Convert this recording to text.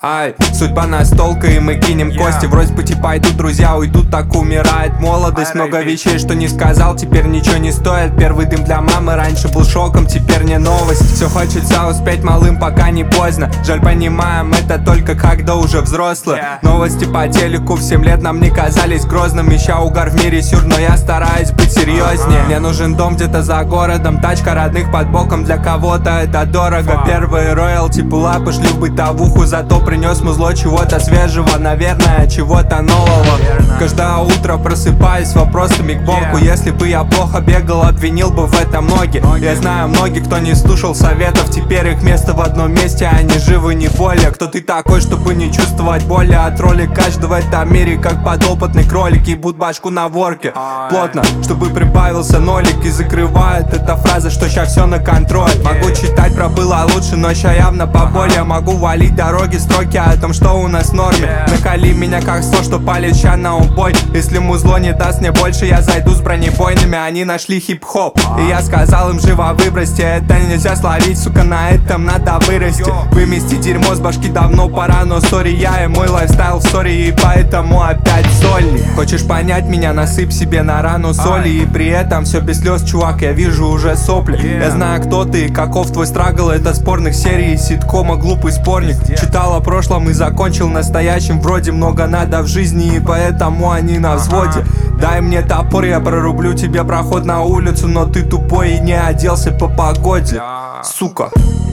Ай, судьба настолка, и мы кинем кости. Вроде бы типа идут друзья, уйдут, так умирает молодость. Много вещей, что не сказал, теперь ничего не стоит. Первый дым для мамы раньше был шоком, теперь не новость. Все хочется успеть малым, пока не поздно. Жаль, понимаем, это только когда уже взрослые. Новости по телеку в 7 лет нам не казались грозным. Ища угар в мире сюр, но я стараюсь быть серьезнее. Мне нужен дом где-то за городом, тачка родных под боком, для кого-то это дорого. Первые роялти пулапы шли в бытовуху, зато принес музло чего-то свежего, наверное, чего-то нового. Каждое утро просыпаюсь с вопросами к Богу. Если бы я плохо бегал, обвинил бы в этом ноги. Я знаю многих, кто не слушал советов, теперь их место в одном месте, они живы не более. Кто ты такой, чтобы не чувствовать боли от роли каждого в этом мире, как подопытный кролик, ебут башку на ворке плотно, чтобы прибавился нолик. И закрывает эта фраза, что ща все на контроль. Могу читать про было лучше, но ща явно поболее. Могу валить дороги, строки о том, что у нас в норме. Накали меня как 100, что палит ща на убой. Если музло не даст мне больше, я зайду с бронебойными. Они нашли хип-хоп, и я сказал им: живо выбросьте. Это нельзя словить, сука, на этом надо вырасти. Вымести дерьмо с башки давно пора, но сори, я и мой лайфстайл в ссоре, и поэтому опять сольник. Хочешь понять меня, насыпь себе на рану соли. И при этом все без слез, чувак, я вижу уже сопли. Я знаю, кто ты и каков твой страгл. Это спорных серий ситкома глупый спорник. Читал о прошлом и закончил настоящим. Вроде много надо в жизни, и поэтому они на взводе. Дай мне топор, я прорублю тебе проход на улицу, но ты тупой и не оделся по погоде, сука.